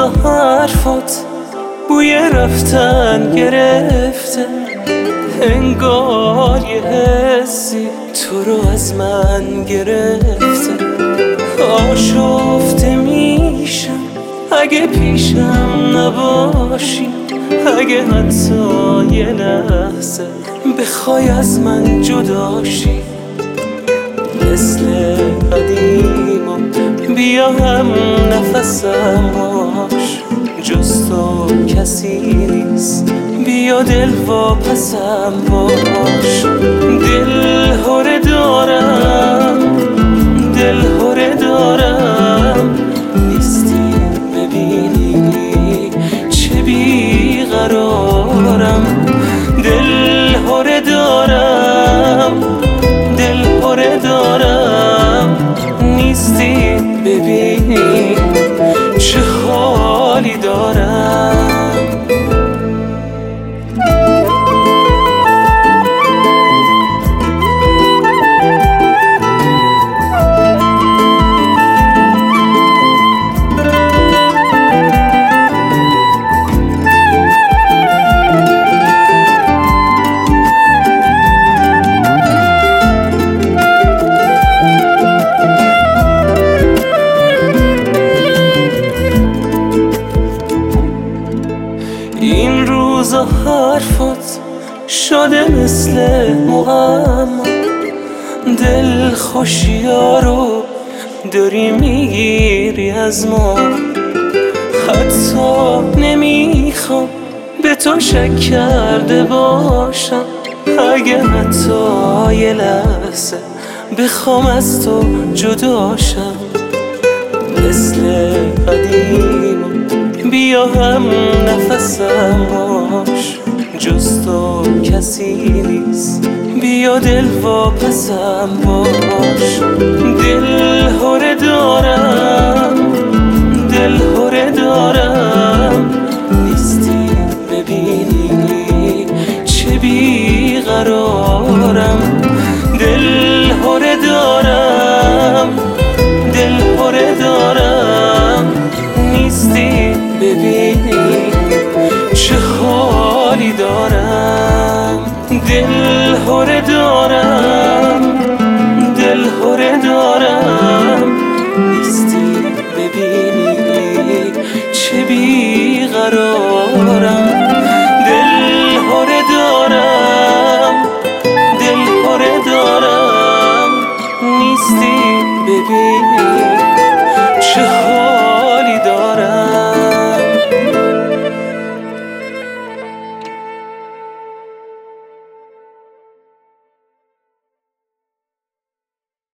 روزا حرفات بوی رفتن گرفته، انگار یه حسی تو رو از من گرفته. آشفته میشم اگه پیشم نباشی، اگه حتی یه لحظه بخوای از من جداشی. مثل قدیما بیا هم نفسم باش، جز تو کسی نیست، بیا دل واپسم باش. دل هره دارم، دل هره دارم، نیستی ببینی چه بیقرارم. دل هره دارم، دل هره دارم، نیستی ببینی چه حالی دارم. این روزا حرفات شده مثل معما، دل خوشیا رو داری میگیری از ما. حتی نمیخوام به تو شک کرده باشم، اگه حتی یه لحظه بخوام از تو جداشم. مثل قدیما بیا هم نفسم باش، جز تو کسی نیست، بیا دل واپسم باش. دل هره دارم، دل هره دارم، نیستی ببینی چه بیقرارم. دل هره دارم، دل هره دارم، نیستی ببینی چه حالی دارم. دل هره دارم.